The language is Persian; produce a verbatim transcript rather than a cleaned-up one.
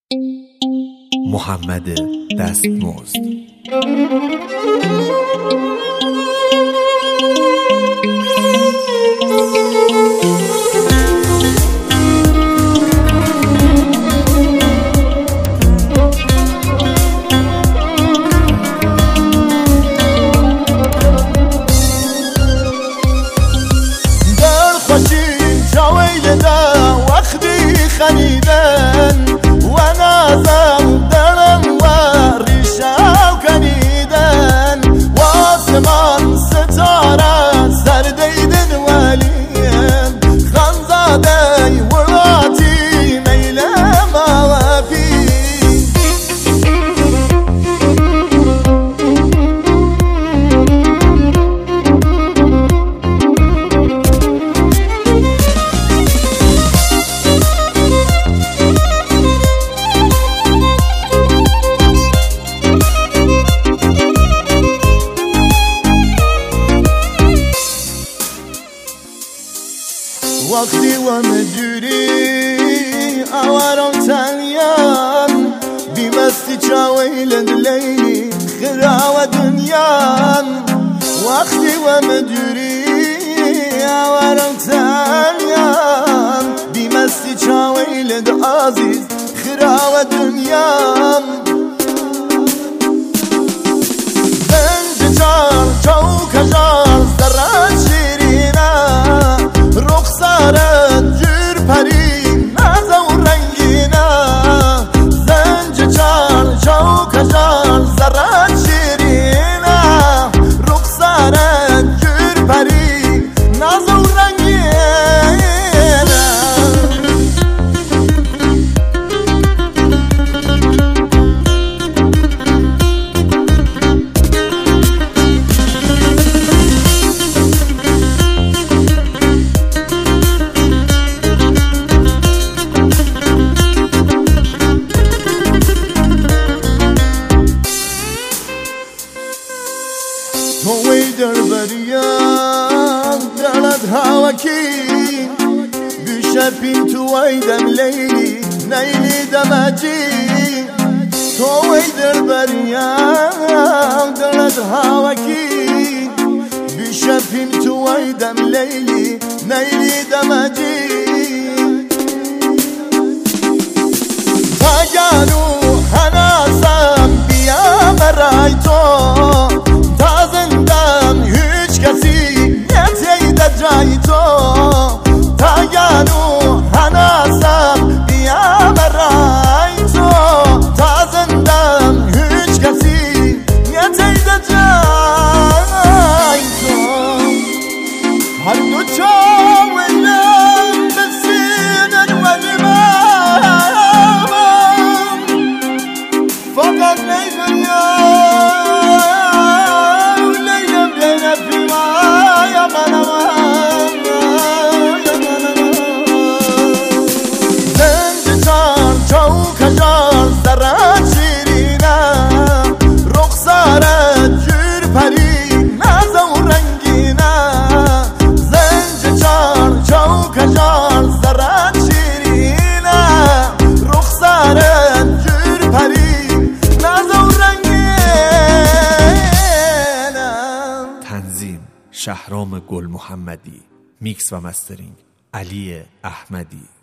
محمد دستمزد. خنیدن و نازم درم و ریشم کنیدن و آسمان ستاره سر دیدن ولیم خانزاده وراتی میلم آوافی وقتی و مجوری آوارم تنیان بیمستی چاویلند لیلی خرا و دنیان وقتی و مجوری آوارم تنیان بیمستی چاویلند عزیز خرا و دنیان زنج جار چوک جار زران شیرینا رخسارت جور پری نازم و رنگینا زنج چار چوک جار زران شیرینا رخسارت جور پری نازم و رنگینا توی در بریم دلت هواکی بشپین توی دم لیلی نیلی دمجی توی در بریم دلت هواکی بشپین توی دم لیلی نیلی دمجی تاگانو هناسم بیا برای تو جای تو تاگانو هناسم بیا برای تو تا زندم هیچ کسی نیتید جای تو هر دو چاولم بسینن و نمام فقط نیدنیا لیلم بین فیما منم کجار زران شیرینا رخسارت جور پری نازم و رنگینا زنج چار چو کجار زران شیرینا رخسارت جور پری نازم و رنگینا. تنظیم شهرام گل محمدی، میکس و مسترینگ علی احمدی.